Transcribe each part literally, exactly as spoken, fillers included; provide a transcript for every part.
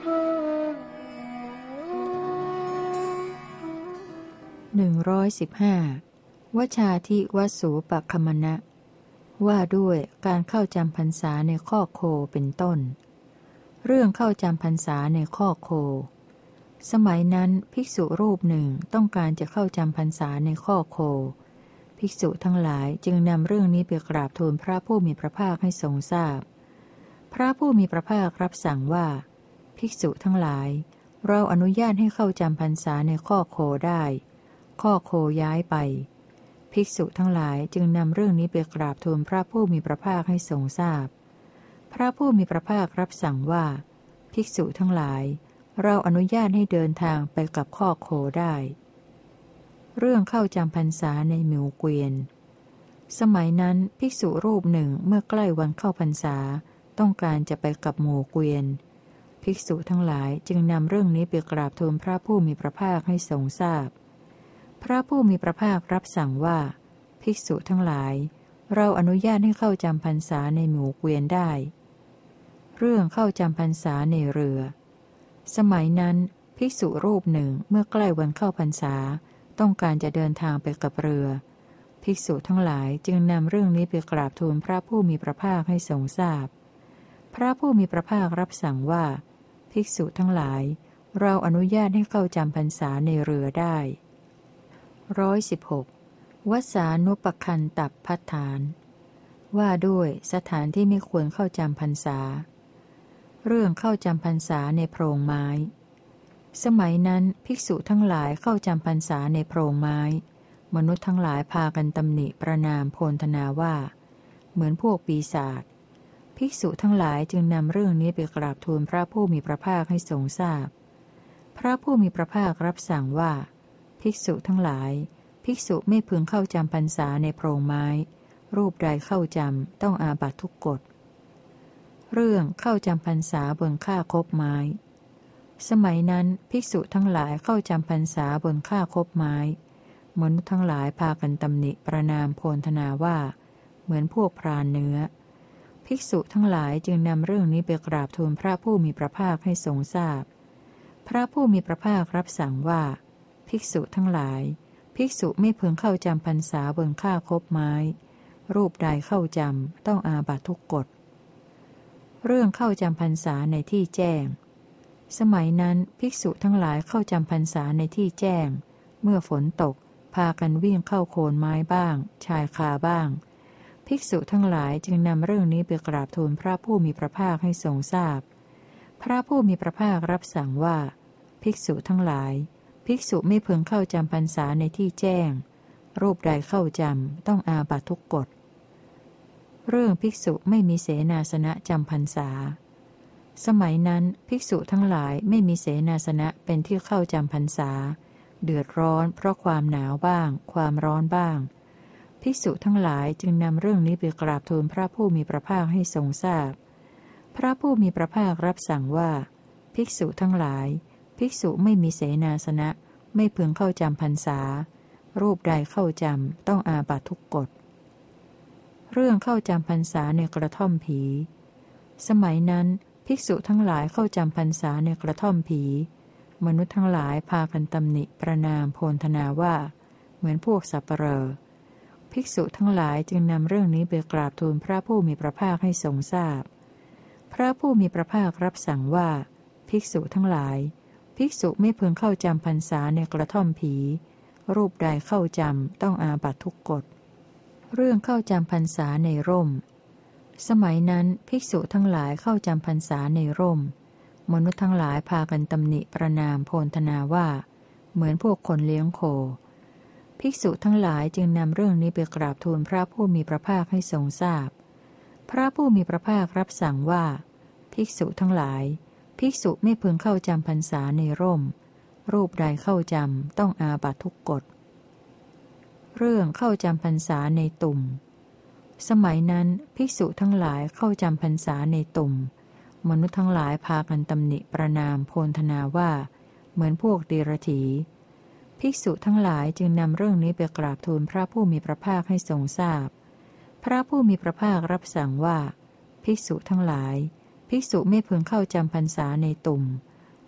หนึ่งร้อยสิบห้า วชาธิวสูปคัมมนะว่าด้วยการเข้าจำพรรษาในข้อโคเป็นต้นเรื่องเข้าจำพรรษาในข้อโคสมัยนั้นภิกษุรูปหนึ่งต้องการจะเข้าจำพรรษาในข้อโคภิกษุทั้งหลายจึงนำเรื่องนี้ไปกราบทูลพระผู้มีพระภาคให้ทรงทราบพพระผู้มีพระภาครับสั่งว่าภิกษุทั้งหลายเราอนุญาตให้เข้าจำพรรษาในข้อโคได้ข้อโคย้ายไปภิกษุทั้งหลายจึงนำเรื่องนี้ไปกราบทูลพระผู้มีพระภาคให้ทรงทราบพพระผู้มีพระภาครับสั่งว่าภิกษุทั้งหลายเราอนุญาตให้เดินทางไปกับข้อโคได้เรื่องเข้าจำพรรษาในหมู่เกวียนสมัยนั้นภิกษุรูปหนึ่งเมื่อใกล้วันเข้าพรรษาต้องการจะไปกับหมู่เกวียนภิกษุทั้งหลายจึงนำเรื่องนี้ไปกราบทูลพระผู้มีพระภาคให้ทรงทราบพพระผู้มีพระภาครับสั่งว่าภิกษุทั้งหลายเราอนุญาตให้เข้าจำพรรษาในหมู่เกวียนได้เรื่องเข้าจำพรรษาในเรือสมัยนั้นภิกษุรูปหนึ่งเมื่อใกล้วันเข้าพรรษาต้องการจะเดินทางไปกับเรือภิกษุทั้งหลายจึงนำเรื่องนี้ไปกราบทูลพระผู้มีพระภาคให้ทรงทราบพพระผู้มีพระภาครับสั่งว่าภิกษุทั้งหลายเราอนุญาตให้เข้าจำพรรษาในเรือได้ร้อยสิบหกวสานุปคันตับพัฏฐานว่าด้วยสถานที่ไม่ควรเข้าจำพรรษาเรื่องเข้าจำพรรษาในโพรงไม้สมัยนั้นภิกษุทั้งหลายเข้าจำพรรษาในโพรงไม้มนุษย์ทั้งหลายพากันตำหนิประนามโพลธนาว่าเหมือนพวกปีศาจภิกษุทั้งหลายจึงนำเรื่องนี้ไปกราบทูลพระผู้มีพระภาคให้ทรงทราบพพระผู้มีพระภาครับสั่งว่าภิกษุทั้งหลายภิกษุไม่พึงเข้าจำพรรษาในโพรงไม้รูปใดเข้าจำต้องอาบัตทุกกฎเรื่องเข้าจำพรรษาบนค่าคบไม้สมัยนั้นภิกษุทั้งหลายเข้าจำพรรษาบนค่าคบไม้มนุษย์ทั้งหลายพากันตำหนิประนามโพลธนาว่าเหมือนพวกพรานเนื้อภิกษุทั้งหลายจึงนำเรื่องนี้ไปกราบทูลพระผู้มีพระภาคให้ทรงทราบพพระผู้มีพระภาครับสั่งว่าภิกษุทั้งหลายภิกษุไม่พึงเข้าจำพรรษาบนค่าคบไม้รูปใดเข้าจำต้องอาบัตทุกกฎเรื่องเข้าจำพรรษาในที่แจ้งสมัยนั้นภิกษุทั้งหลายเข้าจำพรรษาในที่แจ้งเมื่อฝนตกพากันวิ่งเข้าโคนไม้บ้างชายคาบ้างภิกษุทั้งหลายจึงนำเรื่องนี้ไปกราบทูลพระผู้มีพระภาคให้ทรงทราบพพระผู้มีพระภาครับสั่งว่าภิกษุทั้งหลายภิกษุไม่พึงเข้าจำพรรษาในที่แจ้งรูปใดเข้าจำต้องอาบัตทุกกฎเรื่องภิกษุไม่มีเสนาสนะจำพรรษาสมัยนั้นภิกษุทั้งหลายไม่มีเสนาสนะเป็นที่เข้าจำพรรษาเดือดร้อนเพราะความหนาวบ้างความร้อนบ้างภิกษุทั้งหลายจึงนำเรื่องนี้ไปกราบทูลพระผู้มีพระภาคให้ทรงทราบพพระผู้มีพระภาครับสั่งว่าภิกษุทั้งหลายภิกษุไม่มีเสนาสนะไม่พึงเข้าจำพรรษารูปใดเข้าจำต้องอาบัตทุกกฎเรื่องเข้าจำพรรษาในกระท่อมผีสมัยนั้นภิกษุทั้งหลายเข้าจำพรรษาในกระท่อมผีมนุษย์ทั้งหลายพากันตำหนิประนามโพลธนาว่าเหมือนพวกสัปเหร่อภิกษุทั้งหลายจึงนำเรื่องนี้ไปกราบทูลพระผู้มีพระภาคให้ทรงทราบพพระผู้มีพระภาครับสั่งว่าภิกษุทั้งหลายภิกษุไม่พึงเข้าจำพรรษาในกระท่อมผีรูปใดเข้าจำต้องอาบัตทุกกฎเรื่องเข้าจำพรรษาในร่มสมัยนั้นภิกษุทั้งหลายเข้าจำพรรษาในร่มมนุษย์ทั้งหลายพากันตำหนิประนามโพลธนาว่าเหมือนพวกคนเลี้ยงโคภิกษุทั้งหลายจึงนำเรื่องนี้ไปกราบทูลพระผู้มีพระภาคให้ทรงทราบพพระผู้มีพระภาครับสั่งว่าภิกษุทั้งหลายภิกษุไม่พึงเข้าจำพรรษาในร่มรูปใดเข้าจำต้องอาบัตทุกกฎเรื่องเข้าจำพรรษาในตุ่มสมัยนั้นภิกษุทั้งหลายเข้าจำพรรษาในตุ่มมนุษย์ทั้งหลายพากันตำหนิประนามโพลธนาว่าเหมือนพวกเดรัจฉีภิกษุทั้งหลายจึงนำเรื่องนี้ไปกราบทูลพระผู้มีพระภาคให้ทรงทราบพพระผู้มีพระภาครับสั่งว่าภิกษุทั้งหลายภิกษุไม่พึงเข้าจำพรรษาในตุ่ม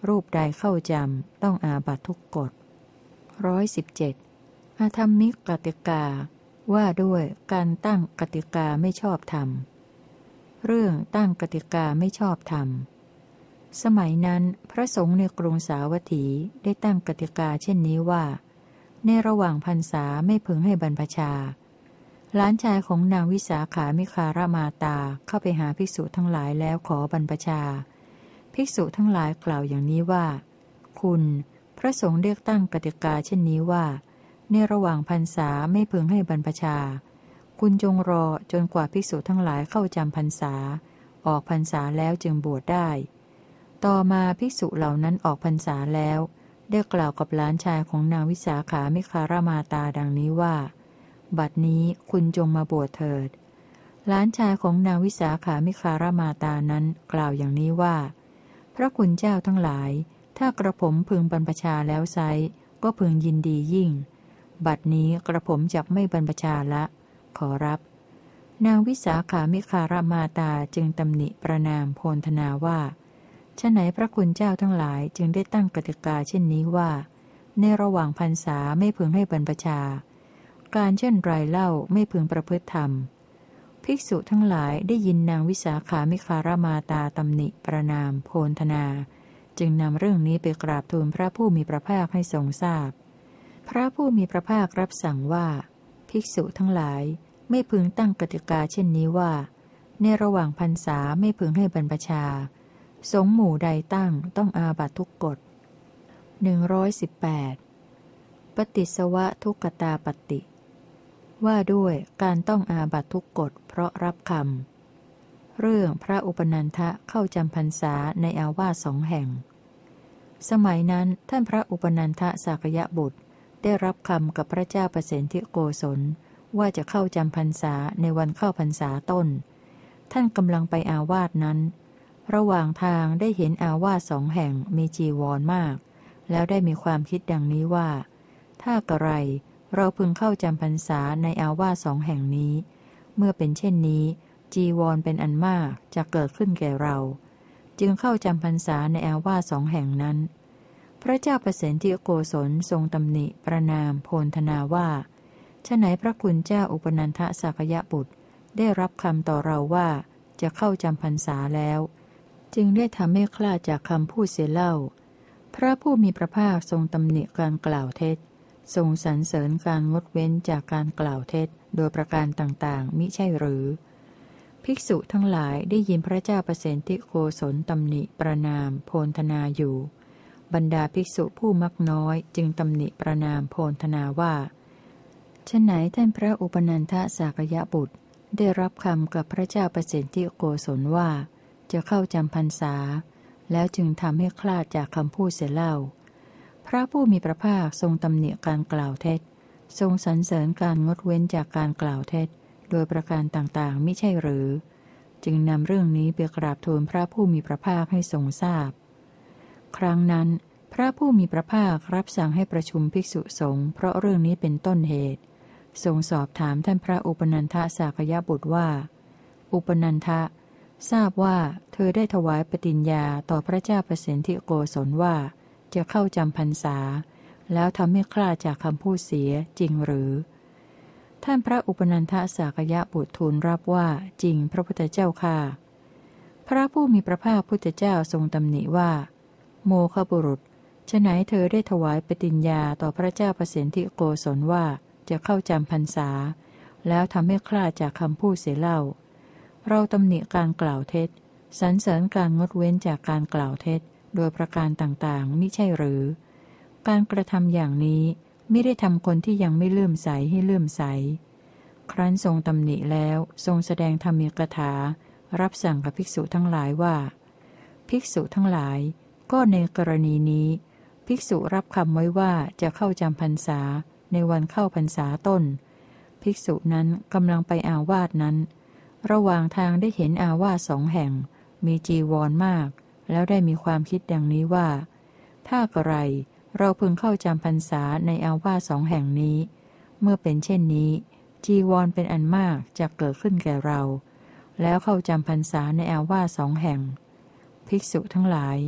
รูปใดเข้าจำต้องอาบัตทุกกฎร้อยสิบเจ็ดอธรรมิกกติกาว่าด้วยการตั้งกติกาไม่ชอบธรรมเรื่องตั้งกติกาไม่ชอบธรรมสมัยนั้นพระสงฆ์ในกรุงสาวัตถีได้ตั้งกติกาเช่นนี้ว่าในระหว่างพรรษาไม่พึงให้บรรพชาหลานชายของนางวิสาขามิคารมาตาเข้าไปหาภิกษุทั้งหลายแล้วขอบรรพชาภิกษุทั้งหลายกล่าวอย่างนี้ว่าคุณพระสงฆ์เรียกตั้งกติกาเช่นนี้ว่าในระหว่างพรรษาไม่พึงให้บรรพชาคุณจงรอจนกว่าภิกษุทั้งหลายเข้าจำพรรษาออกพรรษาแล้วจึงบวชได้ต่อมาภิกษุเหล่านั้นออกพรรษาแล้วได้กล่าวกับหลานชายของนางวิสาขามิคารมาตาดังนี้ว่าบัดนี้คุณจงมาบวชเถิดหลานชายของนางวิสาขามิคารมาตานั้นกล่าวอย่างนี้ว่าพระคุณเจ้าทั้งหลายถ้ากระผมพึงบรรพชาแล้วไซร้ก็พึงยินดียิ่งบัดนี้กระผมจักไม่บรรพชาละขอรับนางวิสาขามิคารมาตาจึงตำหนิประนามโพลธนาว่าฉะไหนพระคุณเจ้าทั้งหลายจึงได้ตั้งกติกาเช่นนี้ว่าในระหว่างพรรษาไม่พึงให้บรรพชาการเช่นไรเล่าไม่พึงประพฤติธรรมภิกษุทั้งหลายได้ยินนางวิสาขามิคารมาตาตำหนิประนามโพลธนาจึงนำเรื่องนี้ไปกราบทูลพระผู้มีพระภาคให้ทรงทราบพพระผู้มีพระภาครับสั่งว่าภิกษุทั้งหลายไม่พึงตั้งกติกาเช่นนี้ว่าในระหว่างพรรษาไม่พึงให้บรรพชาสงฆ์หมู่ใดตั้งต้องอาบัตทุกกฎหนึ่งร้อยสิบแปดปฏิสวะทุกขตาปฏิว่าด้วยการต้องอาบัตทุกกฎเพราะรับคำเรื่องพระอุปนันทะเข้าจำพรรษาในอาวาสสองแห่งสมัยนั้นท่านพระอุปนันทะสากยบุตรได้รับคำกับพระเจ้าประสิทธิโกศลว่าจะเข้าจำพรรษาในวันเข้าพรรษาต้นท่านกำลังไปอาวาสนั้นระหว่างทางได้เห็นอาวาสสองแห่งมีจีวรมากแล้วได้มีความคิดดังนี้ว่าถ้ากระไรเราพึงเข้าจำพรรษาในอาวาสสองแห่งนี้เมื่อเป็นเช่นนี้จีวรเป็นอันมากจะเกิดขึ้นแก่เราจึงเข้าจำพรรษาในอาวาสสองแห่งนั้นพระเจ้าประสิทธิโกศลทรงตำหนิประนามโพลธนาว่าฉะไหนพระคุณเจ้าอุปนันทสากยบุตรได้รับคำต่อเราว่าจะเข้าจำพรรษาแล้วจึงได้ทำให้คลาดจากคำพูดเสียเล่าพระผู้มีพระภาคทรงตำหนิการกล่าวเท็จทรงสรรเสริญการงดเว้นจากการกล่าวเท็จโดยประการต่างๆมิใช่หรือภิกษุทั้งหลายได้ยินพระเจ้าประสิทธิโกศลตำหนิประนามโพลธนาอยู่บรรดาภิกษุผู้มักน้อยจึงตำหนิประนามโพลธนาว่าฉะไหนท่านพระอุปนันทสากยบุตรได้รับคำกับพระเจ้าประสิทธิโกศลว่าจะเข้าจำพรรษาแล้วจึงทำให้คลาดจากคำพูดเสียเล่าพระผู้มีพระภาคทรงตำหนิการกล่าวเท็จทรงสรรเสริญการงดเว้นจากการกล่าวเท็จโดยประการต่างๆมิใช่หรือจึงนำเรื่องนี้ไปกราบทูลพระผู้มีพระภาคให้ทรงทราบครั้งนั้นพระผู้มีพระภาครับสั่งให้ประชุมภิกษุสงฆ์เพราะเรื่องนี้เป็นต้นเหตุทรงสอบถามท่านพระอุปนันทสากยบุตรว่าอุปนันทะทราบว่าเธอได้ถวายปฏิญญาต่อพระเจ้าประสิทธิโกศลว่าจะเข้าจำพรรษาแล้วทำให้คลาดจากคำพูดเสียจริงหรือท่านพระอุปนันทสากยบุตรทูลรับว่าจริงพระพุทธเจ้าค่ะพระผู้มีพระภาคพุทธเจ้าทรงตำหนิว่าโมฆบุรุษฉะไหนเธอได้ถวายปฏิญญาต่อพระเจ้าประสิทธิโกศลว่าจะเข้าจำพรรษาแล้วทำให้คลาดจากคำพูดเสียเล่าเราตำหนิการกล่าวเท็จสรรเสริญการงดเว้นจากการกล่าวเท็จโดยประการต่างๆมิใช่หรือการกระทำอย่างนี้ไม่ได้ทำคนที่ยังไม่เลื่อมใสให้เลื่อมใสครั้นทรงตำหนิแล้วทรงแสดงธรรมีกถารับสั่งกับภิกษุทั้งหลายว่าภิกษุทั้งหลายก็ในกรณีนี้ภิกษุรับคำไว้ว่าจะเข้าจำพรรษาในวันเข้าพรรษาต้นภิกษุนั้นกำลังไปอาวาสนั้นระหว่างทางได้เห็นอาวาสสองแห่งมีจีวรมากแล้วได้มีความคิดดังนี้ว่าถ้ากระไรเราพึงเข้าจำพรรษาในอาวาสสองแห่งนี้เมื่อเป็นเช่นนี้จีวรเป็นอันมากจะเกิดขึ้นแก่เราแล้วเข้าจำพรรษาในอาวาสสองแห่งภิกษุทั้งหลาย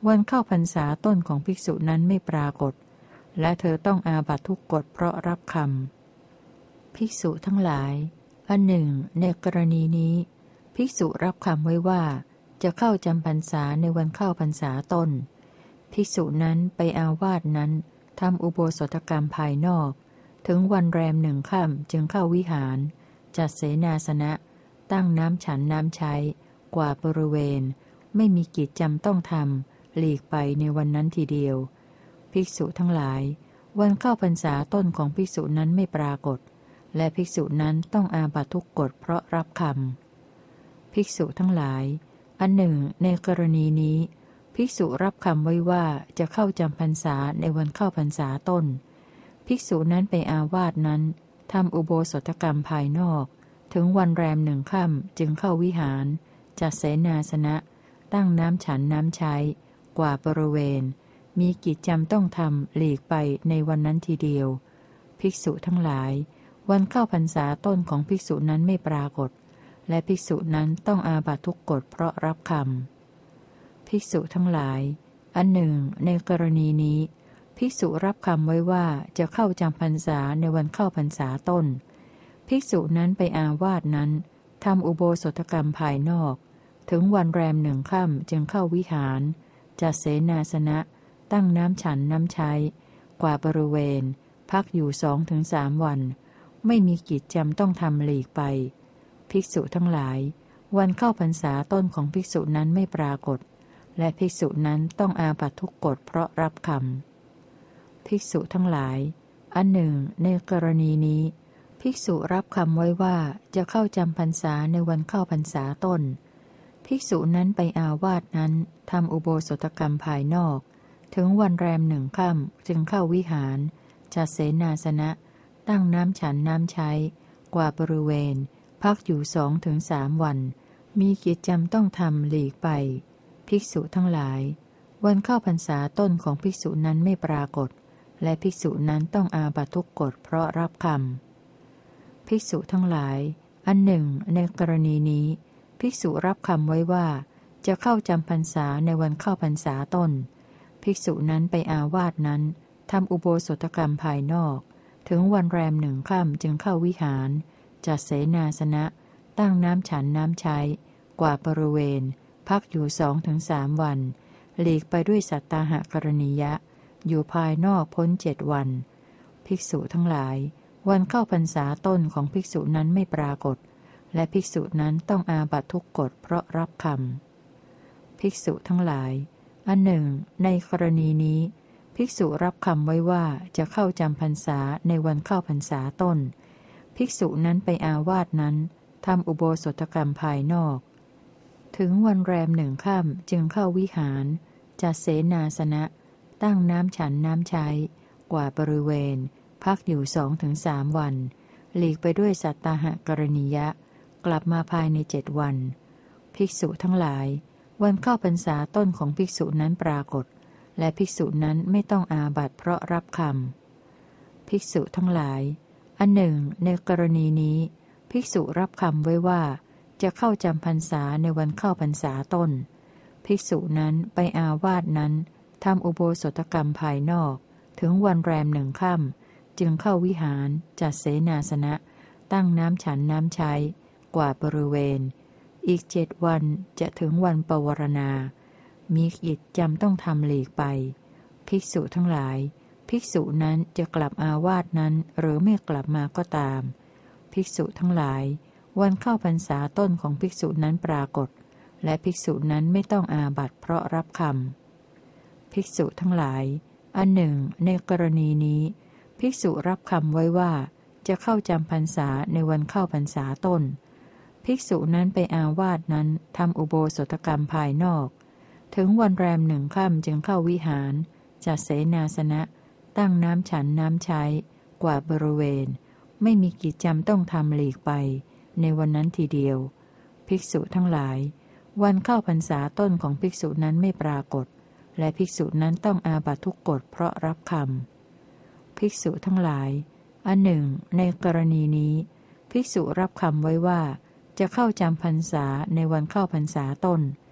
วันเข้าพรรษาต้นของภิกษุนั้นไม่ปรากฏและเธอต้องอาบัตทุกกฎเพราะรับคำภิกษุทั้งหลายอันหนึ่งในกรณีนี้ภิกษุรับคำไว้ว่าจะเข้าจำพรรษาในวันเข้าพรรษาต้นภิกษุนั้นไปอาวาสนั้นทำอุโบสถกรรมภายนอกถึงวันแรมหนึ่งค่ำจึงเข้าวิหารจัดเสนาสนะตั้งน้ำฉันน้ำใช้กวาดบริเวณไม่มีกิจจำต้องทำหลีกไปในวันนั้นทีเดียวภิกษุทั้งหลายวันเข้าพรรษาต้นของภิกษุนั้นไม่ปรากฏและภิกษุนั้นต้องอาบัตทุกกฎเพราะรับคำภิกษุทั้งหลายอันหนึ่งในกรณีนี้ภิกษุรับคำไว้ว่าจะเข้าจำพรรษาในวันเข้าพรรษาต้นภิกษุนั้นไปอาวาสนั้นทำอุโบสถกรรมภายนอกถึงวันแรมหนึ่งค่ำจึงเข้าวิหารจัดเสนาสนะตั้งน้ำฉันน้ำใช้กวาดบริเวณมีกิจจำต้องทำหลีกไปในวันนั้นทีเดียวภิกษุทั้งหลายวันเข้าพรรษาต้นของภิกษุนั้นไม่ปรากฏและภิกษุนั้นต้องอาบัตทุกกฎเพราะรับคำภิกษุทั้งหลายอันหนึ่งในกรณีนี้ภิกษุรับคำไว้ว่าจะเข้าจำพรรษาในวันเข้าพรรษาต้นภิกษุนั้นไปอาวาสนั้นทำอุโบสถกรรมภายนอกถึงวันแรมหนึ่งค่ำจึงเข้าวิหารจัดเสนาสนะตั้งน้ำฉันน้ำใช้กวาดบริเวณพักอยู่สองถึงสามวันไม่มีกิจจำต้องทำหลีกไปภิกษุทั้งหลายวันเข้าพรรษาต้นของภิกษุนั้นไม่ปรากฏและภิกษุนั้นต้องอาบัตทุกกฎเพราะรับคำภิกษุทั้งหลายอันหนึ่งในกรณีนี้ภิกษุรับคำไว้ว่าจะเข้าจำพรรษาในวันเข้าพรรษาต้นภิกษุนั้นไปอาวาสนั้นทำอุโบสถกรรมภายนอกถึงวันแรมหนึ่งค่ำจึงเข้าวิหารจัดเสนาสนะตั้งน้ำฉันน้ำใช้กวาดบริเวณพักอยู่สองถึงสามวันมีกิจจำต้องทำหลีกไปภิกษุทั้งหลายวันเข้าพรรษาต้นของภิกษุนั้นไม่ปรากฏและภิกษุนั้นต้องอาบัตทุกกฎเพราะรับคำภิกษุทั้งหลายอันหนึ่งในกรณีนี้ภิกษุรับคำไว้ว่าจะเข้าจำพรรษาในวันเข้าพรรษาต้นภิกษุนั้นไปอาวาสนั้นทำอุโบสถกรรมภายนอกถึงวันแรมหนึ่งค่ำจึงเข้าวิหารจัดเสนาสนะตั้งน้ำฉันน้ำใช้กวาดบริเวณพักอยู่สองถึงสามวันหลีกไปด้วยสัตตาหกรณียะอยู่ภายนอกพ้นเจ็ดวันภิกษุทั้งหลายวันเข้าพรรษาต้นของภิกษุนั้นไม่ปรากฏและภิกษุนั้นต้องอาบัตทุกกฎเพราะรับคำภิกษุทั้งหลายอันหนึ่งในกรณีนี้ภิกษุรับคำไว้ว่าจะเข้าจำพรรษาในวันเข้าพรรษาต้นภิกษุนั้นไปอาวาสนั้นทำอุโบสถกรรมภายนอกถึงวันแรมหนึ่งค่ำจึงเข้าวิหารจัดเสนาสนะตั้งน้ำฉันน้ำใช้กวาดบริเวณพักอยู่สองถึงสามวันหลีกไปด้วยสัตตาหกรณียะกลับมาภายในเจ็ดวันภิกษุทั้งหลายวันเข้าพรรษาต้นของภิกษุนั้นปรากฏและภิกษุนั้นไม่ต้องอาบัติเพราะรับคำภิกษุทั้งหลายอันหนึ่งในกรณีนี้ภิกษุรับคำไว้ว่าจะเข้าจำพรรษาในวันเข้าพรรษาต้นภิกษุนั้นไปอาวาสนั้นทำอุโบสถกรรมภายนอกถึงวันแรมหนึ่งค่ำจึงเข้าวิหารจัดเสนาสนะตั้งน้ำฉันน้ำใช้กวาดบริเวณอีกเจ็ดวันจะถึงวันปวารณามีกิจจำต้องทำหลีกไปภิกษุทั้งหลายภิกษุนั้นจะกลับอาวาสนั้นหรือไม่กลับมาก็ตามภิกษุทั้งหลายวันเข้าพรรษาต้นของภิกษุนั้นปรากฏและภิกษุนั้นไม่ต้องอาบัติเพราะรับคำภิกษุทั้งหลายอันหนึ่งในกรณีนี้ภิกษุรับคำไว้ว่าจะเข้าจำพรรษาในวันเข้าพรรษาต้นภิกษุนั้นไปอาวาสนั้นทำอุโบสถกรรมภายนอกถึงวันแรมหนึ่งค่ำจึงเข้าวิหารจัดเสนาสนะตั้งน้ำฉันน้ำใช้กวาดบริเวณไม่มีกิจจำต้องทำหลีกไปในวันนั้นทีเดียวภิกษุทั้งหลายวันเข้าพรรษาต้นของภิกษุนั้นไม่ปรากฏและภิกษุนั้นต้องอาบัตทุกกฎเพราะรับคำภิกษุทั้งหลายอันหนึ่งในกรณีนี้ภิกษุรับคำไว้ว่าจะเข้าจำพรรษาในวันเข้าพรรษาต้น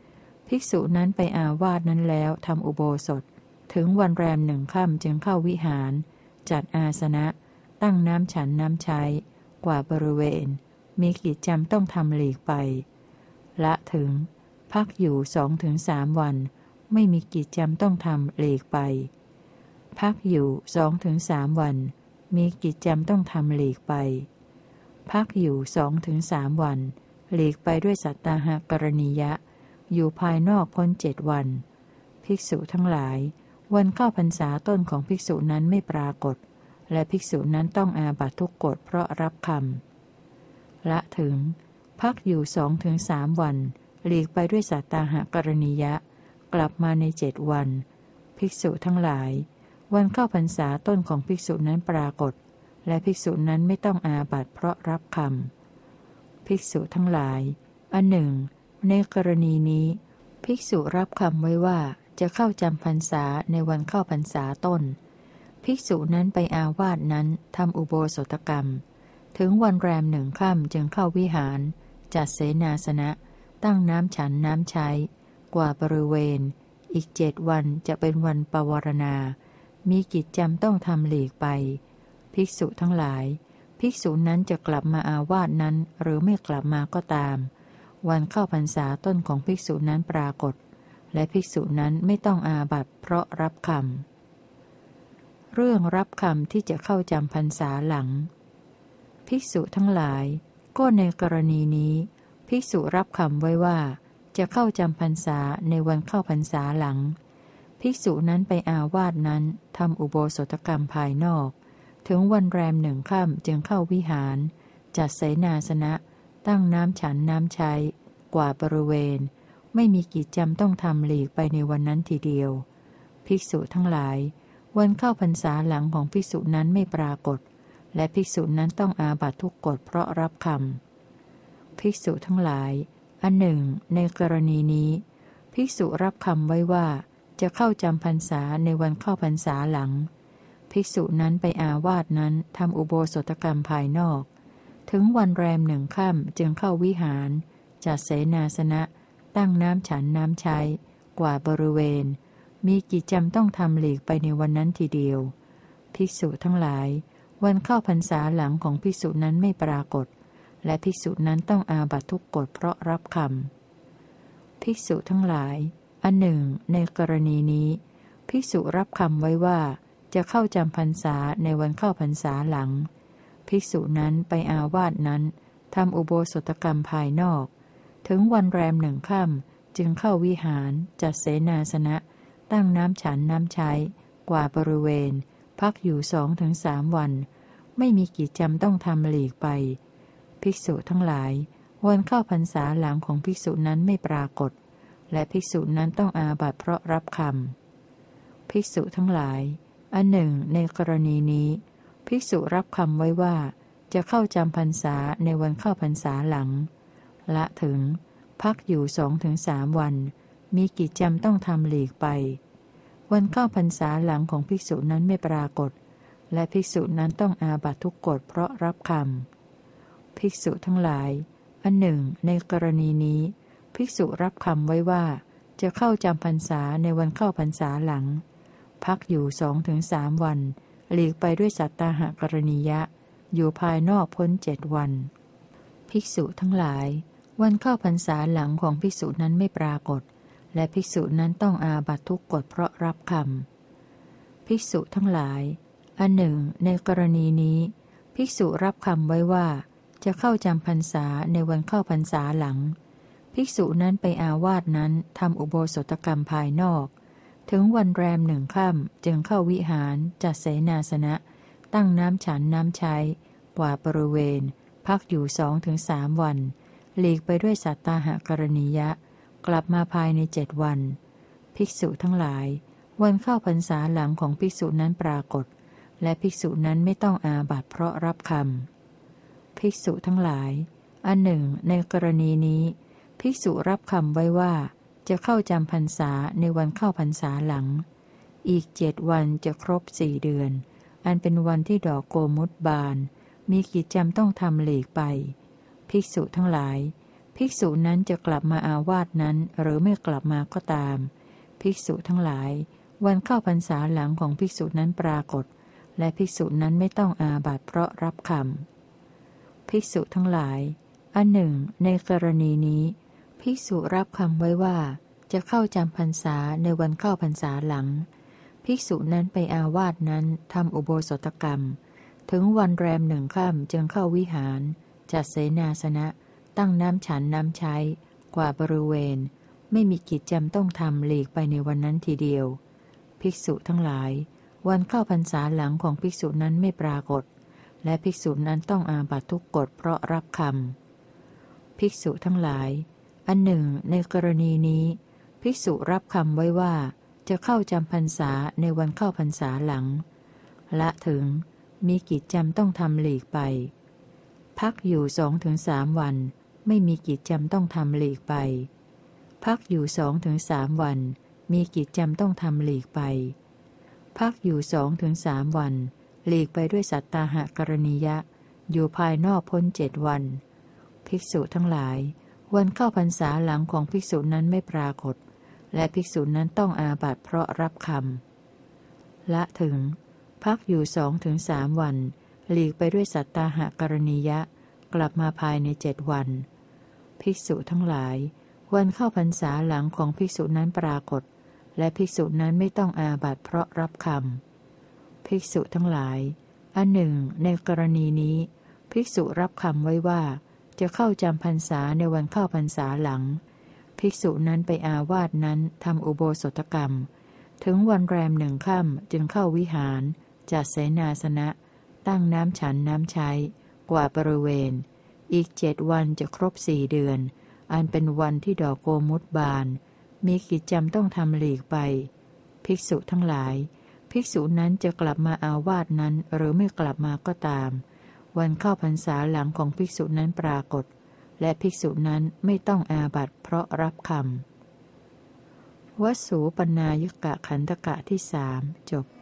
ภิกษุนั้นไปอาวาสนั้นแล้วทำอุโบสถถึงวันแรมหนึ่งค่ำจึงเข้าวิหารจัดอาสนะตั้งน้ำฉันน้ำใช้กวาดบริเวณมีกิจจำต้องทำหลีกไปละถึงพักอยู่สองถึงสามวันไม่มีกิจจำต้องทำหลีกไปพักอยู่สองถึงสามวันมีกิจจำต้องทำหลีกไปพักอยู่สองถึงสามวันหลีกไปด้วยสัตตาหกรณียะอยู่ภายนอกพ้นเจ็ดวันภิกษุทั้งหลายวันเข้าพรรษาต้นของภิกษุนั้นไม่ปรากฏและภิกษุนั้นต้องอาบัตทุกกฎเพราะรับคำละถึงพักอยู่สองถึงสามวันหลีกไปด้วยสัตตาหกรณียะกลับมาในเจ็ดวันภิกษุทั้งหลายวันเข้าพรรษาต้นของภิกษุนั้นปรากฏและภิกษุนั้นไม่ต้องอาบัติเพราะรับคำภิกษุทั้งหลายอันหนึ่งในกรณีนี้ภิกษุรับคำไว้ว่าจะเข้าจำพรรษาในวันเข้าพรรษาต้นภิกษุนั้นไปอาวาสนั้นทำอุโบสถกรรมถึงวันแรมหนึ่งค่ำจึงเข้าวิหารจัดเสนาสนะตั้งน้ำฉันน้ำใช้กวาดบริเวณอีกเจ็ดวันจะเป็นวันปวารณามีกิจจำต้องทำหลีกไปภิกษุทั้งหลายภิกษุนั้นจะกลับมาอาวาสนั้นหรือไม่กลับมาก็ตามวันเข้าพรรษาต้นของภิกษุนั้นปรากฏและภิกษุนั้นไม่ต้องอาบัติเพราะรับคำเรื่องรับคำที่จะเข้าจำพรรษาหลังภิกษุทั้งหลายก็ในกรณีนี้ภิกษุรับคำไว้ว่าจะเข้าจำพรรษาในวันเข้าพรรษาหลังภิกษุนั้นไปอาวาสนั้นทำอุโบสถกรรมภายนอกถึงวันแรมหนึ่งค่ำจึงเข้าวิหารจัดเสนาสนะตั้งน้ำฉันน้ำใช้กวาดบริเวณไม่มีกิจจำต้องทำหลีกไปในวันนั้นทีเดียวภิกษุทั้งหลายวันเข้าพรรษาหลังของภิกษุนั้นไม่ปรากฏและภิกษุนั้นต้องอาบัตทุกกฎเพราะรับคำภิกษุทั้งหลายอันหนึ่งในกรณีนี้ภิกษุรับคำไว้ว่าจะเข้าจำพรรษาในวันเข้าพรรษาหลังภิกษุนั้นไปอาวาสนั้นทำอุโบสถกรรมภายนอกถึงวันแรมหนึ่งค่ำจึงเข้าวิหารจัดเสนาสนะตั้งน้ำฉันน้ำใช้กวาดบริเวณมีกิจจำต้องทำหลีกไปในวันนั้นทีเดียวภิกษุทั้งหลายวันเข้าพรรษาหลังของภิกษุนั้นไม่ปรากฏและภิกษุนั้นต้องอาบัตทุกกฎเพราะรับคำภิกษุทั้งหลายอันหนึ่งในกรณีนี้ภิกษุรับคำไว้ว่าจะเข้าจำพรรษาในวันเข้าพรรษาหลังภิกษุนั้นไปอาวาสนั้นทำอุโบสถกรรมภายนอกถึงวันแรมหนึ่งค่ำจึงเข้าวิหารจัดเสนาสนะตั้งน้ำฉันน้ำใช้กวาดบริเวณพักอยู่สองถึงสามวันไม่มีกิจจำต้องทำหลีกไปภิกษุทั้งหลายวันเข้าพรรษาหลังของภิกษุนั้นไม่ปรากฏและภิกษุนั้นต้องอาบัติเพราะรับคำภิกษุทั้งหลายอันหนึ่งในกรณีนี้ภิกษุรับคำไว้ว่าจะเข้าจำพรรษาในวันเข้าพรรษาหลังละถึงพักอยู่สองถึงสามวันมีกิจจำต้องทำหลีกไปวันเข้าพรรษาหลังของภิกษุนั้นไม่ปรากฏและภิกษุนั้นต้องอาบัตทุกกฎเพราะรับคำภิกษุทั้งหลายอันหนึ่งในกรณีนี้ภิกษุรับคำไว้ว่าจะเข้าจำพรรษาในวันเข้าพรรษาหลังพักอยู่สองถึงสามวันหลีกไปด้วยสัตตาหกรณียะอยู่ภายนอกพ้นเจ็ดวันภิกษุทั้งหลายวันเข้าพรรษาหลังของภิกษุนั้นไม่ปรากฏและภิกษุนั้นต้องอาบัตทุกกฎเพราะรับคำภิกษุทั้งหลายอันหนึ่งในกรณีนี้ภิกษุรับคำไว้ว่าจะเข้าจำพรรษาในวันเข้าพรรษาหลังภิกษุนั้นไปอาวาสนั้นทำอุโบสถกรรมภายนอกถึงวันแรมหนึ่งค่ำจึงเข้าวิหารจัดเสนาสนะตั้งน้ำฉันน้ำใช้กวาดบริเวณพักอยู่สองถึงสามวันหลีกไปด้วยสัตตาหกรณียะกลับมาภายในเจ็ดวันภิกษุทั้งหลายวันเข้าพรรษาหลังของภิกษุนั้นปรากฏและภิกษุนั้นไม่ต้องอาบัติเพราะรับคำภิกษุทั้งหลายอันหนึ่งในกรณีนี้ภิกษุรับคำไว้ว่าจะเข้าจำพรรษาในวันเข้าพรรษาหลังอีกเจ็ดวันจะครบสี่เดือนอันเป็นวันที่ดอกโกมุตบานมีกิจจำต้องทำหลีกไปภิกษุทั้งหลายภิกษุนั้นจะกลับมาอาวาสนั้นหรือไม่กลับมาก็ตามภิกษุทั้งหลายวันเข้าพรรษาหลังของภิกษุนั้นปรากฏและภิกษุนั้นไม่ต้องอาบัติเพราะรับคำภิกษุทั้งหลายอันหนึ่งในกรณีนี้ภิกษุรับคำไว้ว่าจะเข้าจำพรรษาในวันเข้าพรรษาหลังภิกษุนั้นไปอาวาสนั้นทำอุโบสถกรรมถึงวันแรมหนึ่งค่ำจึงเข้าวิหารจัดเสนาสนะตั้งน้ำฉันน้ำใช้กว่าบริเวณไม่มีกิจจำต้องทำหลีกไปในวันนั้นทีเดียวภิกษุทั้งหลายวันเข้าพรรษาหลังของภิกษุนั้นไม่ปรากฏและภิกษุนั้นต้องอาบัติทุกกฎเพราะรับคำภิกษุทั้งหลายอันหนึ่งในกรณีนี้ภิกษุรับคำไว้ว่าจะเข้าจำพรรษาในวันเข้าพรรษาหลังละถึงมีกิจจำต้องทำหลีกไปพักอยู่สองถึงสามวันไม่มีกิจจำต้องทำหลีกไปพักอยู่สองถึงสามวันมีกิจจำต้องทำหลีกไปพักอยู่สองถึงสามวันหลีกไปด้วยสัตตาหกรณียะอยู่ภายนอกพ้นเจ็ดวันภิกษุทั้งหลายวันเข้าพรรษาหลังของภิกษุนั้นไม่ปรากฏและภิกษุนั้นต้องอาบัติเพราะรับคำละถึงพักอยู่สองถึงสามวันหลีกไปด้วยสัตตาหกรณียะกลับมาภายในเจ็ดวันภิกษุทั้งหลายวันเข้าพรรษาหลังของภิกษุนั้นปรากฏและภิกษุนั้นไม่ต้องอาบัติเพราะรับคำภิกษุทั้งหลายอันหนึ่งในกรณีนี้ภิกษุรับคำไว้ว่าจะเข้าจำพรรษาในวันเข้าพรรษาหลังภิกษุนั้นไปอาวาสนั้นทำอุโบสถกรรมถึงวันแรมหนึ่งค่ำจึงเข้าวิหารจัดเสนาสนะตั้งน้ำฉันน้ำใช้กว่าบริเวณอีกเจ็ดวันจะครบสี่เดือนอันเป็นวันที่ดอกโกมุตบานมีกิจจำต้องทำหลีกไปภิกษุทั้งหลายภิกษุนั้นจะกลับมาอาวาสนั้นหรือไม่กลับมาก็ตามวันเข้าพรรษาหลังของภิกษุนั้นปรากฏและภิกษุนั้นไม่ต้องอาบัติเพราะรับคำวสูปนายกะขันธกะที่สามจบ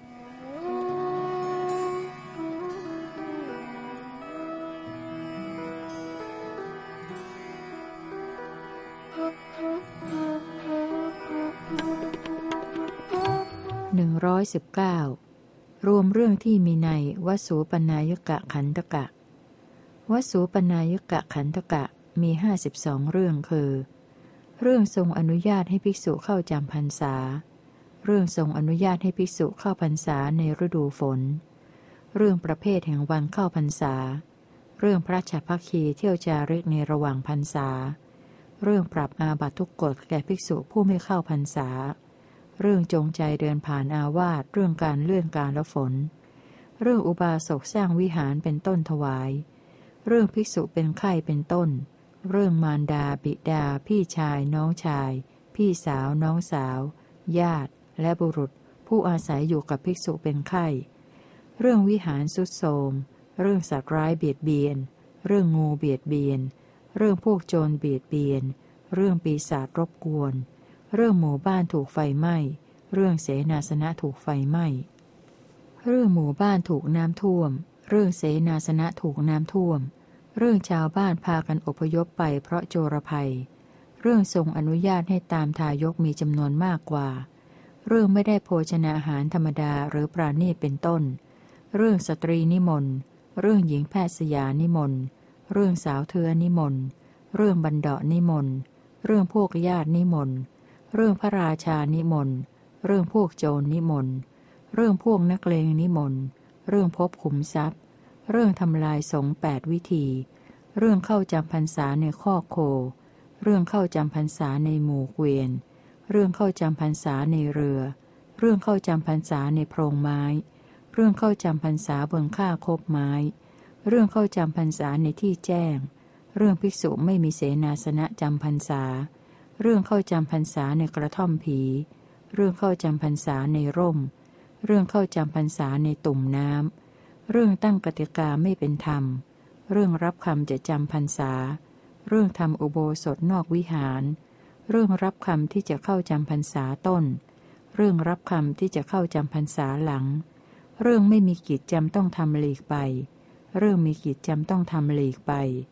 หนึ่งร้อยสิบเก้ารวมเรื่องที่มีในวสูปนายกะขันธกะวสูปนายกะขันธกะมีห้าสิบสองเรื่องคือเรื่องทรงอนุญาตให้ภิกษุเข้าจำพรรษาเรื่องทรงอนุญาตให้ภิกษุเข้าพรรษาในฤดูฝนเรื่องประเภทแห่งวันเข้าพรรษาเรื่องพระฉัพพคีเที่ยวจาริกในระหว่างพรรษาเรื่องปรับอาบัติทุกกฎแก่ภิกษุผู้ไม่เข้าพรรษาเรื่องจงใจเดินผ่านอาวาสเรื่องการเลื่อนกาลฝนเรื่องอุบาสกสร้างวิหารเป็นต้นถวายเรื่องภิกษุเป็นไข้เป็นต้นเรื่องมารดาบิดาพี่ชายน้องชายพี่สาวน้องสาวญาติและบุรุษผู้อาศัยอยู่กับภิกษุเป็นไข้เรื่องวิหารทรุดโทรมเรื่องสัตว์ร้ายเบียดเบียนเรื่องงูเบียดเบียนเรื่องพวกโจรเบียดเบียนเรื่องปีศาจรบกวนเรื่องหมู่บ้านถูกไฟไหม้เรื่องเสนาสนะถูกไฟไหม้เรื่องหมู่บ้านถูกน้ำท่วมเรื่องเสนาสนะถูกน้ำท่วมเรื่องชาวบ้านพากันอพยพไปเพราะโจรภัยเรื่องทรงอนุญาตให้ตามทายกมีจำนวนมากกว่าเรื่องไม่ได้โภชนาอาหารธรรมดาหรือปราณีตเป็นต้นเรื่องสตรีนิมนต์เรื่องหญิงแพทย์สยานิมนต์เรื่องสาวเทือนิมนต์เรื่องบันเดาะนิมนต์เรื่องพวกญาตินิมนต์เรื่องพระราชานิมนต์เรื่องพวกโจรนิมนต์เรื่องพวกนักเลงนิมนต์เรื่องพบขุมทรัพย์เรื่องทำลายสงฆ์แปดวิธีเรื่องเข้าจำพรรษาในคอกโคเรื่องเข้าจำพรรษาในหมู่เกวียนเรื่องเข้าจำพรรษาในเรือเรื่องเข้าจำพรรษาในโพรงไม้เรื่องเข้าจำพรรษาบนค่าคบไม้เรื่องเข้าจำพรรษาในที่แจ้งเรื่องภิกษุไม่มีเสนาสนะจำพรรษาเรื่องเข้าจำพรรษาในกระท่อมผีเรื่องเข้าจำพรรษาในร่มเรื่องเข้าจำพรรษาในตุ่มน้ำเรื่องตั้งกติกาไม่เป็นธรรมเรื่องรับคำจะจำพรรษาเรื่องทำอุโบสถนอกวิหารเรื่องรับคำที่จะเข้าจำพรรษาต้นเรื่องรับคำที่จะเข้าจำพรรษาหลังเรื่องไม่มีกิจจำต้องทำหลีกไปเรื่องมีกิจจำต้องทำหลีกไป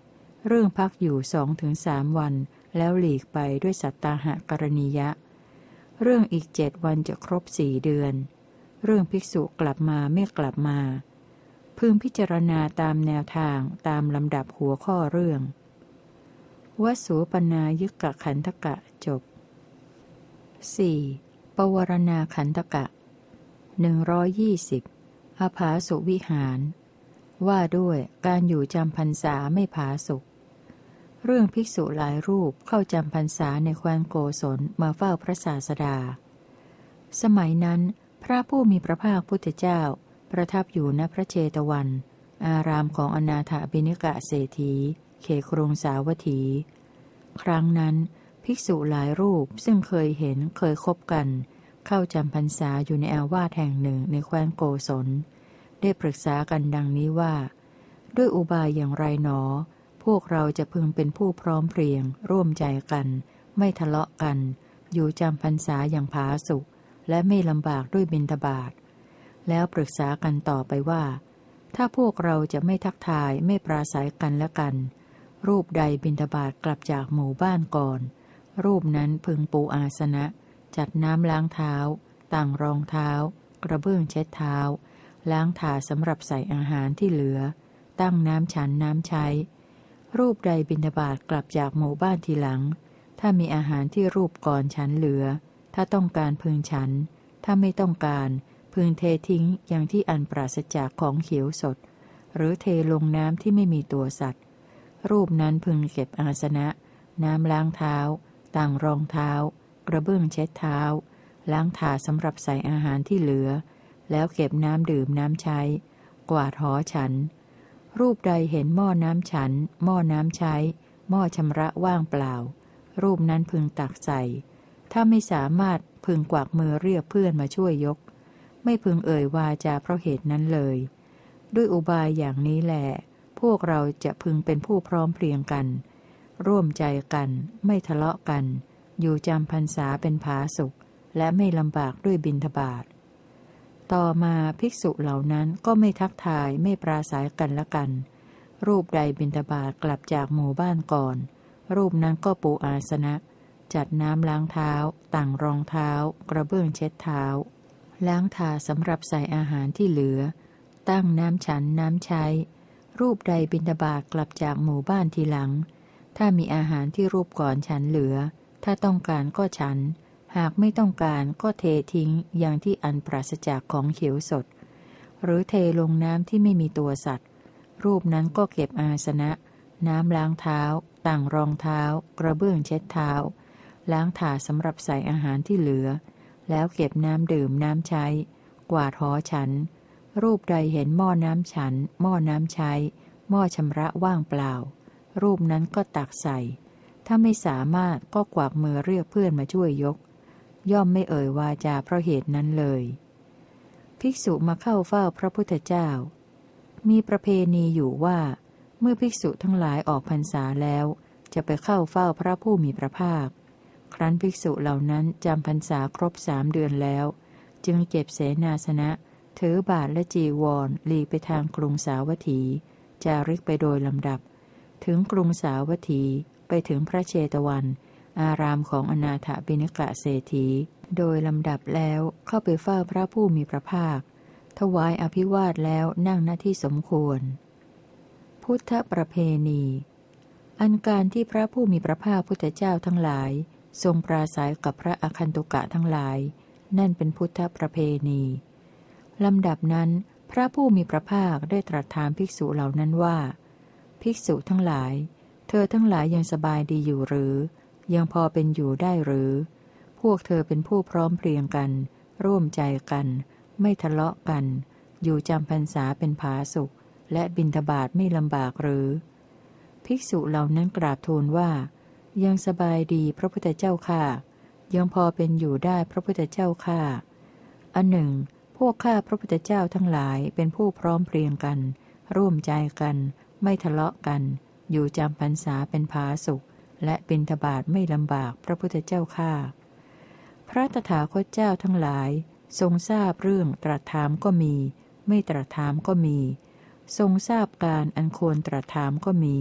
เรื่องพักอยู่สองถึงสามวันแล้วหลีกไปด้วยสัตตาหกรณียะเรื่องอีกเจ็ดวันจะครบสี่เดือนเรื่องภิกษุกลับมาไม่กลับมาพึงพิจารณาตามแนวทางตามลำดับหัวข้อเรื่องวสูปนายิกะขันธกะจบ สี่. ปวารณาขันธกะหนึ่งร้อยยี่สิบอภาสุวิหารว่าด้วยการอยู่จำพรรษาไม่ผาสุกเรื่องภิกษุหลายรูปเข้าจำพรรษาในแคว้นโกศลมาเฝ้าพระศาสดาสมัยนั้นพระผู้มีพระภาคพุทธเจ้าประทับอยู่ณพระเชตวันอารามของอนาถบิณกะเศรษฐีเขครุงสาวัตถี ครั้งนั้นภิกษุหลายรูปซึ่งเคยเห็นเคยคบกันเข้าจำพรรษาอยู่ในอาวาสแห่งหนึ่งในแคว้นโกศลได้ปรึกษากันดังนี้ว่าด้วยอุบายอย่างไรหนอพวกเราจะพึงเป็นผู้พร้อมเพรียงร่วมใจกันไม่ทะเลาะกันอยู่จำพรรษาอย่างผาสุกและไม่ลำบากด้วยบิณฑบาตแล้วปรึกษากันต่อไปว่าถ้าพวกเราจะไม่ทักทายไม่ปราศัยกันและกันรูปใดบิณฑบาตกลับจากหมู่บ้านก่อนรูปนั้นพึงปูอาสนะจัดน้ำล้างเท้าต่างรองเท้ากระเบื้องเช็ดเท้าล้างถาสำหรับใส่อาหารที่เหลือตั้งน้ำฉันน้ำใช้รูปใดบิณฑบาตกลับจากหมู่บ้านทีหลังถ้ามีอาหารที่รูปก่อนฉันเหลือถ้าต้องการพึงฉันถ้าไม่ต้องการพึงเททิ้งอย่างที่อันปราศจากของเขียวสดหรือเทลงน้ำที่ไม่มีตัวสัตว์รูปนั้นพึงเก็บอาสนะน้ำล้างเท้าต่างรองเท้ากระเบื้องเช็ดเท้าล้างถาสำหรับใส่อาหารที่เหลือแล้วเก็บน้ำดื่มน้ำใช้กวาดหอฉันรูปใดเห็นหม้อน้ำฉันหม้อน้ำใช้หม้อชำระว่างเปล่ารูปนั้นพึงตักใส่ถ้าไม่สามารถพึงกวักมือเรียกเพื่อนมาช่วยยกไม่พึงเอ่ยวาจาเพราะเหตุนั้นเลยด้วยอุบายอย่างนี้แหละพวกเราจะพึงเป็นผู้พร้อมเพรียงกันร่วมใจกันไม่ทะเลาะกันอยู่จำพรรษาเป็นผาสุกและไม่ลำบากด้วยบิณฑบาตต่อมาภิกษุเหล่านั้นก็ไม่ทักทายไม่ปราศัยกันละกันรูปใดบิณฑบาตกลับจากหมู่บ้านก่อนรูปนั้นก็ปูอาสนะจัดน้ำล้างเท้าต่างรองเท้ากระเบื้องเช็ดเท้าล้างถาสำหรับใส่อาหารที่เหลือตั้งน้ำฉันน้ำใช้รูปใดบิณฑบาตกลับจากหมู่บ้านทีหลังถ้ามีอาหารที่รูปก่อนฉันเหลือถ้าต้องการก็ฉันหากไม่ต้องการก็เททิ้งอย่างที่อันปราศจากของเขียวสดหรือเทลงน้ำที่ไม่มีตัวสัตว์รูปนั้นก็เก็บอาสนะน้ำล้างเท้าต่างรองเท้ากระเบื้องเช็ดเท้าล้างถาสำหรับใส่อาหารที่เหลือแล้วเก็บน้ำดื่มน้ำใช้กวาดหอฉันรูปใดเห็นหม้อน้ำฉันหม้อน้ำใช้หม้อชำระว่างเปล่ารูปนั้นก็ตักใส่ถ้าไม่สามารถก็กวักมือเรียกเพื่อนมาช่วยยกย่อมไม่เอ่ยวาจาเพราะเหตุนั้นเลยภิกษุมาเข้าเฝ้าพระพุทธเจ้ามีประเพณีอยู่ว่าเมื่อภิกษุทั้งหลายออกพรรษาแล้วจะไปเข้าเฝ้าพระผู้มีพระภาคครั้นภิกษุเหล่านั้นจำพรรษาครบสามเดือนแล้วจึงเก็บเสนาสนะถือบาทและจีวรหลีกไปทางกรุงสาวัตถีจาริกไปโดยลำดับถึงกรุงสาวัตถีไปถึงพระเชตวันอารามของอนาถบิณกะเศรษฐีโดยลำดับแล้วเข้าไปเฝ้าพระผู้มีพระภาคถวายอภิวาทแล้วนั่งณที่สมควรพุทธประเพณีอันการที่พระผู้มีพระภาคพุทธเจ้าทั้งหลายทรงปราศัยกับพระอคันตุกะทั้งหลายนั่นเป็นพุทธประเพณีลำดับนั้นพระผู้มีพระภาคได้ตรัสถามภิกษุเหล่านั้นว่าภิกษุทั้งหลายเธอทั้งหลายยังสบายดีอยู่หรือยังพอเป็นอยู่ได้หรือพวกเธอเป็นผู้พร้อมเพรียงกันร่วมใจกันไม่ทะเลาะกันอยู่จำพรรษาเป็นผาสุกและบิณฑบาตไม่ลำบากหรือภิกษุเหล่านั้นกราบทูลว่ายังสบายดีพระพุทธเจ้าข้ายังพอเป็นอยู่ได้พระพุทธเจ้าข้าอันหนึ่งพวกข้าพระพุทธเจ้าทั้งหลายเป็นผู้พร้อมเพรียงกันร่วมใจกันไม่ทะเลาะกันอยู่จำพรรษาเป็นผาสุกและบิณฑบาตไม่ลำบากพระพุทธเจ้าข้าพระตถาคตเจ้าทั้งหลายทรงทราบเรื่องตรัสถามก็มีไม่ตรัสถามก็มีทรงทราบการอันควรตรัสถามก็มี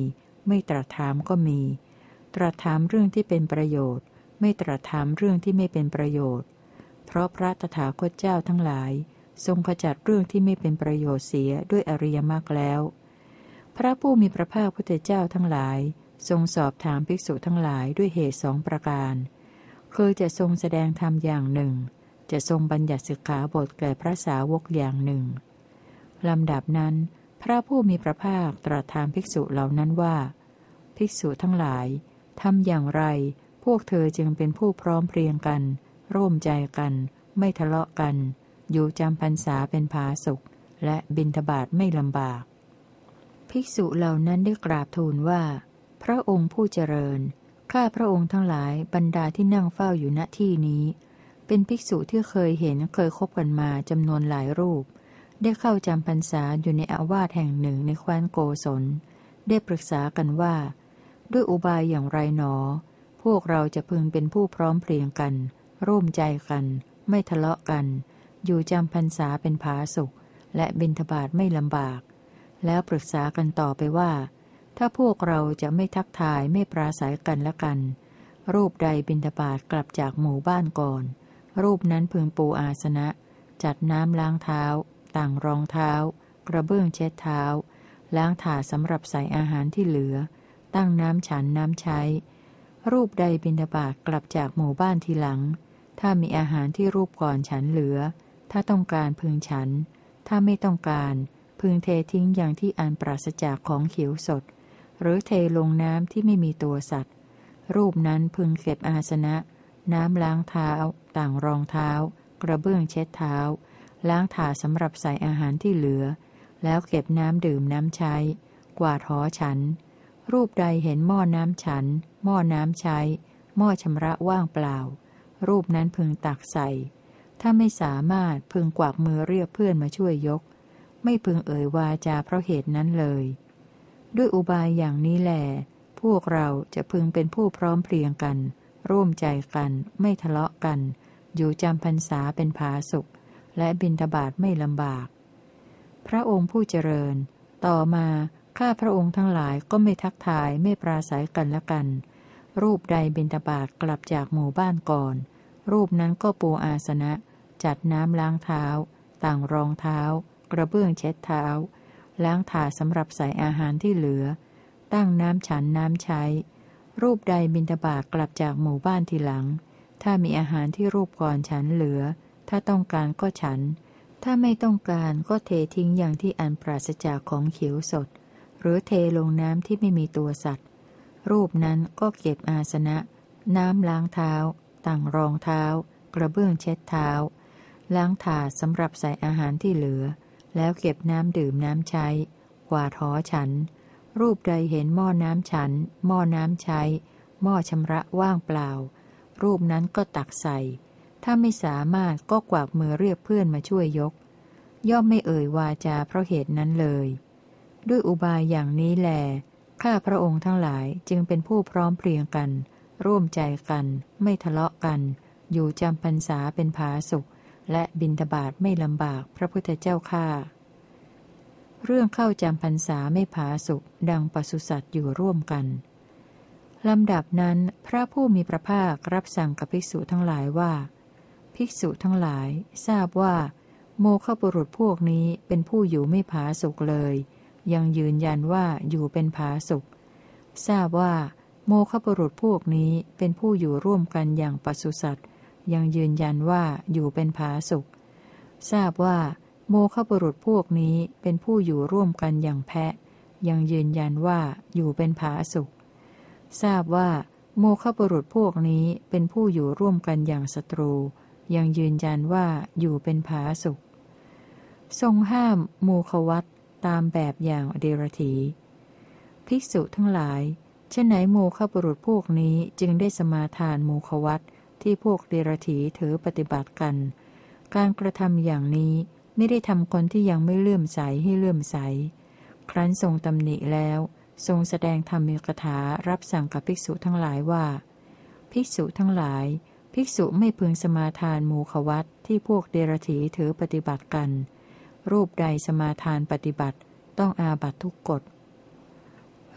ไม่ตรัสถามก็มี ตรัสถามเรื่องที่เป็นประโยชน์ไม่ตรัสถามเรื่องที่ไม่เป็นประโยชน์เพราะพระตถาคตเจ้าทั้งหลายทรงขจัดเรื่องที่ไม่เป็นประโยชน์เสียด้วยอริยมรรคแล้วพระผู้มีพระภาคพุทธเจ้าทั้งหลายทรงสอบถามภิกษุทั้งหลายด้วยเหตุสองประการคือจะทรงแสดงธรรมอย่างหนึ่งจะทรงบัญญัติสิกขาบทแก่พระสาวกอย่างหนึ่งลำดับนั้นพระผู้มีพระภาคตรัสถามภิกษุเหล่านั้นว่าภิกษุทั้งหลายทำอย่างไรพวกเธอจึงเป็นผู้พร้อมเพรียงกันร่วมใจกันไม่ทะเลาะกันอยู่จำพรรษาเป็นผาสุกและบิณฑบาตไม่ลำบากภิกษุเหล่านั้นได้กราบทูลว่าพระองค์ผู้เจริญข้าพระองค์ทั้งหลายบรรดาที่นั่งเฝ้าอยู่ณที่นี้เป็นภิกษุที่เคยเห็นเคยคบกันมาจำนวนหลายรูปได้เข้าจำพรรษาอยู่ในอาวาสแห่งหนึ่งในแคว้นโกศลได้ปรึกษากันว่าด้วยอุบายอย่างไรหนอพวกเราจะพึงเป็นผู้พร้อมเพรียงกันร่วมใจกันไม่ทะเลาะกันอยู่จำพรรษาเป็นผาสุกและบิณฑบาตไม่ลำบากแล้วปรึกษากันต่อไปว่าถ้าพวกเราจะไม่ทักทายไม่ปราศัยกันและกันรูปใดบิณฑบาตกลับจากหมู่บ้านก่อนรูปนั้นพึงปูอาสนะจัดน้ำล้างเท้าต่างรองเท้ากระเบื้องเช็ดเท้าล้างถาดสำหรับใส่อาหารที่เหลือตั้งน้ำฉันน้ำใช้รูปใดบิณฑบาตกลับจากหมู่บ้านทีหลังถ้ามีอาหารที่รูปก่อนฉันเหลือถ้าต้องการพึงฉันถ้าไม่ต้องการพึงเททิ้งอย่างที่อันปราศจากของเขียวสดหรือเทลงน้ำที่ไม่มีตัวสัตว์รูปนั้นพึงเก็บอาสนะน้ำล้างเท้าต่างรองเท้ากระเบื้องเช็ดเท้าล้างถาดสำหรับใส่อาหารที่เหลือแล้วเก็บน้ำดื่มน้ำใช้กวาดหอฉันรูปใดเห็นหม้อน้ำฉันหม้อน้ำใช้หม้อชำระว่างเปล่ารูปนั้นพึงตักใส่ถ้าไม่สามารถพึงกวักมือเรียกเพื่อนมาช่วยยกไม่พึงเอ่ยวาจาเพราะเหตุนั้นเลยด้วยอุบายอย่างนี้แหลพวกเราจะพึงเป็นผู้พร้อมเพรียงกันร่วมใจกันไม่ทะเลาะกันอยู่จำพรรษาเป็นผาสุกและบิณฑบาตไม่ลำบากพระองค์ผู้เจริญต่อมาข้าพระองค์ทั้งหลายก็ไม่ทักทายไม่ปราศัยกันและกันรูปใดบิณฑบาตกลับจากหมู่บ้านก่อนรูปนั้นก็ปูอาสนะจัดน้ำล้างเท้าต่างรองเท้ากระเบื้องเช็ดเท้าล้างถาดสำหรับใส่อาหารที่เหลือตั้งน้ำฉันน้ำใช้รูปใดบิณฑบาตกลับจากหมู่บ้านทีหลังถ้ามีอาหารที่รูปก่อนฉันเหลือถ้าต้องการก็ฉันถ้าไม่ต้องการก็เททิ้งอย่างที่อันปราศจากของเขียวสดหรือเทลงน้ำที่ไม่มีตัวสัตว์รูปนั้นก็เก็บอาสนะน้ำล้างเท้าต่างรองเท้ากระเบื้องเช็ดเท้าล้างถาดสำหรับใส่อาหารที่เหลือแล้วเก็บน้ำดื่มน้ำใช้กวาดหอฉันรูปใดเห็นหม้อน้ำฉันหม้อน้ำใช้หม้อชำระว่างเปล่ารูปนั้นก็ตักใส่ถ้าไม่สามารถก็กวากมือเรียกเพื่อนมาช่วยยกย่อมไม่เอ่ยวาจาเพราะเหตุนั้นเลยด้วยอุบายอย่างนี้แลข้าพระองค์ทั้งหลายจึงเป็นผู้พร้อมเพรียงกันร่วมใจกันไม่ทะเลาะกันอยู่จำพรรษาเป็นผาสุกและบิณฑบาตไม่ลำบากพระพุทธเจ้าข้าเรื่องเข้าจำพรรษาไม่ผาสุกดังปศุสัตว์อยู่ร่วมกันลำดับนั้นพระผู้มีพระภาครับสั่งกับภิกษุทั้งหลายว่าภิกษุทั้งหลายทราบว่าโมฆะบุรุษพวกนี้เป็นผู้อยู่ไม่ผาสุกเลยยังยืนยันว่าอยู่เป็นผาสุกทราบว่าโมฆะบุรุษพวกนี้เป็นผู้อยู่ร่วมกันอย่างปศุสัตว์ยังยืนยันว่าอยู่เป็นผาสุกทราบว่าโมฆะบุรุษพวกนี้เป็นผู้อยู่ร่วมกันอย่างแพะยังยืนยันว่าอยู่เป็นผาสุกทราบว่าโมฆะบุรุษพวกนี้เป็นผู้อยู่ร่วมกันอย่างศัตรูยังยืนยันว่าอยู่เป็นผาสุกทรงห้ามโมฆวัตตามแบบอย่างเดรถีภิกษุทั้งหลายฉะไหนโมฆะบุรุษพวกนี้จึงได้สมาทานโมฆวัตที่พวกเดรถีถือปฏิบัติกันการกระทำอย่างนี้ไม่ได้ทำคนที่ยังไม่เลื่อมใสให้เลื่อมใสครั้นทรงตำหนิแล้วทรงแสดงธรรมกถารับสั่งกับภิกษุทั้งหลายว่าภิกษุทั้งหลายภิกษุไม่พึงสมาทานโมฆวัตที่พวกเดรถีถือปฏิบัติกันรูปใดสมาทานปฏิบัติต้องอาบัตทุกกฎ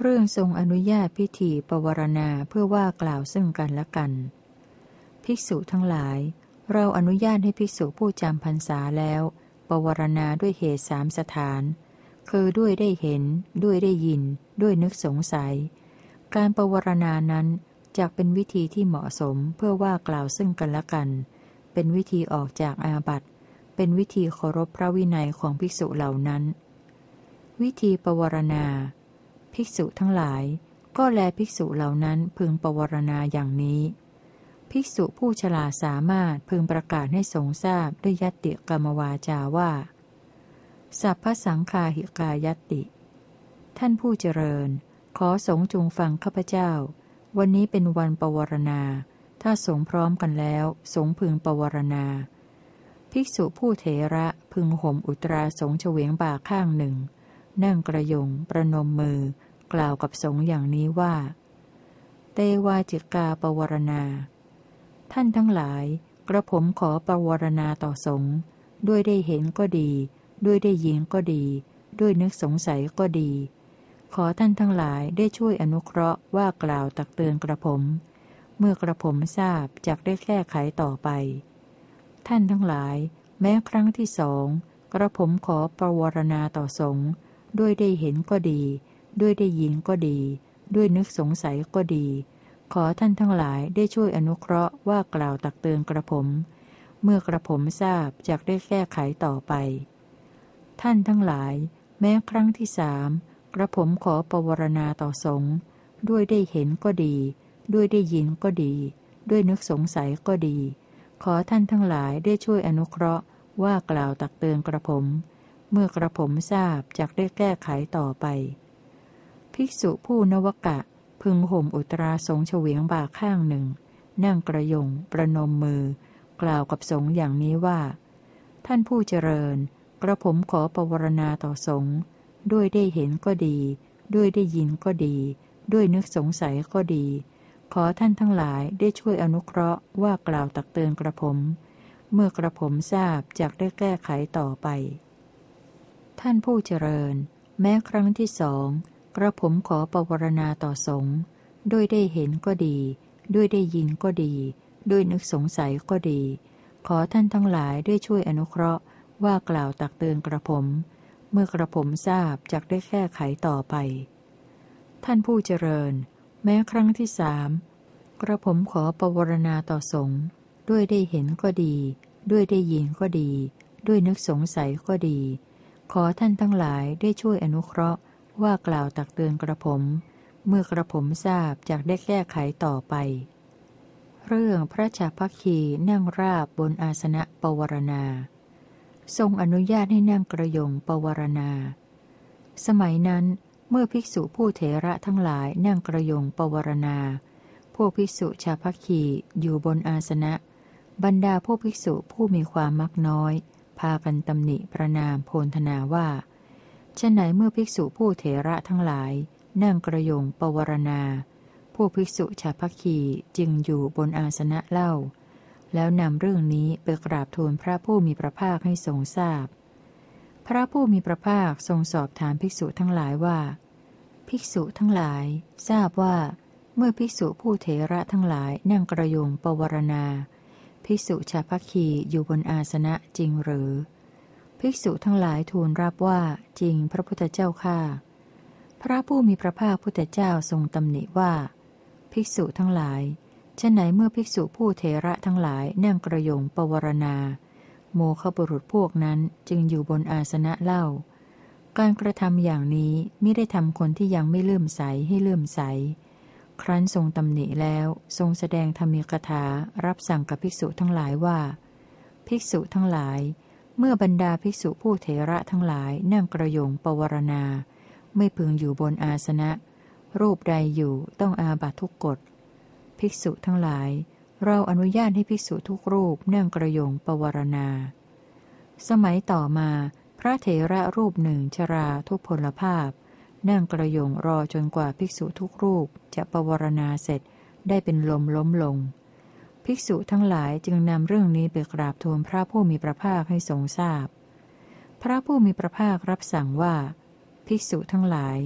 เรื่องทรงอนุญาตพิธีปวารณาเพื่อว่ากล่าวซึ่งกันและกัน ภิกษุทั้งหลายเราอนุญาตให้ภิกษุผู้จำพรรษาแล้วปวารณาด้วยเหตุสามสถานคือด้วยได้เห็นด้วยได้ยินด้วยนึกสงสัยการปวารณานั้นจักเป็นวิธีที่เหมาะสมเพื่อว่ากล่าวซึ่งกันและกันเป็นวิธีออกจากอาบัติเป็นวิธีเคารพพระวินัยของภิกษุเหล่านั้นวิธีปวารณาภิกษุทั้งหลายก็แลภิกษุเหล่านั้นพึงปวารณาอย่างนี้ภิกษุผู้ฉลาดสามารถพึงประกาศให้สงฆ์ทราบด้วยยัตติกรรมวาจาว่าสัพพสังฆาหิกายัตติท่านผู้เจริญขอสงฆ์จงฟังข้าพเจ้าวันนี้เป็นวันปวารณาถ้าสงฆ์พร้อมกันแล้วสงฆ์พึงปวารณาภิกษุผู้เถระพึงห่มอุตราสงฆ์เฉวียงบ่าข้างหนึ่งนั่งกระยงประนมมือกล่าวกับสงฆ์อย่างนี้ว่าเตวาจิกาปวารณาท่านทั้งหลายกระผมขอปวารณาต่อสงฆ์ด้วยได้เห็นก็ดีด้วยได้ยินก็ดีด้วยนึกสงสัยก็ดีขอท่านทั้งหลายได้ช่วยอนุเคราะห์ว่ากล่าวตักเตือนกระผมเมื่อกระผมทราบจักได้แก้ไขต่อไปท่านทั้งหลายแม้ครั้งที่สองกระผมขอปวารณาต่อสงฆ์ด้วยได้เห็นก็ดีด้วยได้ยินก็ดีด้วยนึกสงสัยก็ดีขอท่านทั้งหลายได้ช่วยอนุเคราะห์ว่ากล่าวตักเตือนกระผมเมื่อกระผมทราบจักได้แก้ไขต่อไปท่านทั้งหลายแม้ครั้งที่สามกระผมขอปวารณาต่อสงฆ์ด้วยได้เห็นก็ดีด้วยได้ยินก็ดีด้วยนึกสงสัยก็ดีขอท่านทั้งหลายได้ช่วยอนุเคราะห์ว่ากล่าวตักเตือนกระผมเมื่อกระผมทราบจักได้แก้ไขต่อไปภิกษุผู้นวกะพึงห่มอุตราสงฆ์เฉวียงบ่าข้างหนึ่งนั่งกระยงประนมมือกล่าวกับสงฆ์อย่างนี้ว่าท่านผู้เจริญกระผมขอปวารณาต่อสงฆ์ด้วยได้เห็นก็ดีด้วยได้ยินก็ดีด้วยนึกสงสัยก็ดีขอท่านทั้งหลายได้ช่วยอนุเคราะห์ว่ากล่าวตักเตือนกระผมเมื่อกระผมทราบจักได้แก้ไขต่อไปท่านผู้เจริญแม้ครั้งที่สองกระผมขอปวารณาต่อสงฆ์ด้วยได้เห็นก็ดีด้วยได้ยินก็ดีด้วยนึกสงสัยก็ดีขอท่านทั้งหลายได้ช่วยอนุเคราะห์ว่ากล่าวตักเตือนกระผมเมื่อกระผมทราบจักได้แก้ไขต่อไปท่านผู้เจริญแม้ครั้งที่สามกระผมขอปวารณาต่อสงฆ์ด้วยได้เห็นก็ดีด้วยได้ยินก็ดีด้วยนึกสงสัยก็ดีขอท่านทั้งหลายได้ช่วยอนุเคราะห์ว่ากล่าวตักเตือนกระผมเมื่อกระผมทราบจักได้แก้ไขต่อไปเรื่องพระฉัพพคีนั่งราบบนอาสนะปวารณาทรงอนุญาตให้นั่งกระยงปวารณาสมัยนั้นเมื่อภิกษุผู้เถระทั้งหลายนั่งกระยงปวารณาพวกภิกษุฉัพพคีอยู่บนอาสนะบรรดาพวกภิกษุผู้มีความมักน้อยพากันตำหนิประนามโพลธนาว่าฉะไหนเมื่อภิกษุผู้เถระทั้งหลายนั่งกระยงปวารณาพวกภิกษุฉัพพคีจึงอยู่บนอาสนะเล่าแล้วนำเรื่องนี้ไปกราบทูลพระผู้มีพระภาคให้ทรงทราบพ พระผู้มีพระภาคทรงสอบถามภิกษุทั้งหลายว่าภิกษุทั้งหลายทราบว่าเมื่อภิกษุผู้เถระทั้งหลายนั่งกระยงปวารณาภิกษุชาพคีอยู่บนอาสนะจริงหรือภิกษุทั้งหลายทูลรับว่าจริงพระพุทธเจ้าข้าพระผู้มีพระภาคพุทธเจ้าทรงตำหนิว่าภิกษุทั้งหลายฉะไหนเมื่อภิกษุผู้เถระทั้งหลายนั่งกระยงปวารณาโมฆะบุรุษพวกนั้นจึงอยู่บนอาสนะเล่าการกระทำอย่างนี้มิได้ทำคนที่ยังไม่เลื่อมใสให้เลื่อมใสครั้นทรงตำหนิแล้วทรงแสดงธรรมีกถารับสั่งกับภิกษุทั้งหลายว่าภิกษุทั้งหลายเมื่อบรรดาภิกษุผู้เถระทั้งหลายนั่งกระยงปวารณาไม่พึงอยู่บนอาสนะรูปใดอยู่ต้องอาบัตทุกกฎภิกษุทั้งหลายเราอนุญาตให้ภิกษุทุกรูปนั่งกระยงปวารณาสมัยต่อมาพระเถระรูปหนึ่งชราทุพพลภาพนั่งกระยงรอจนกว่าภิกษุทุกรูปจะปวารณาเสร็จได้เป็นลมล้มลงภิกษุทั้งหลายจึงนำเรื่องนี้ไปกราบทูลพระผู้มีพระภาคให้ทรงทราบพระผู้มีพระภาครับสั่งว่าภิกษุทั้งหลาย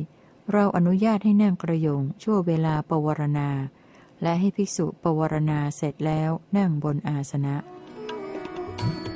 เราอนุญาตให้นั่งกระยงชั่วเวลาปวารณาและให้ภิกษุปวารณาเสร็จแล้วนั่งบนอาสนะ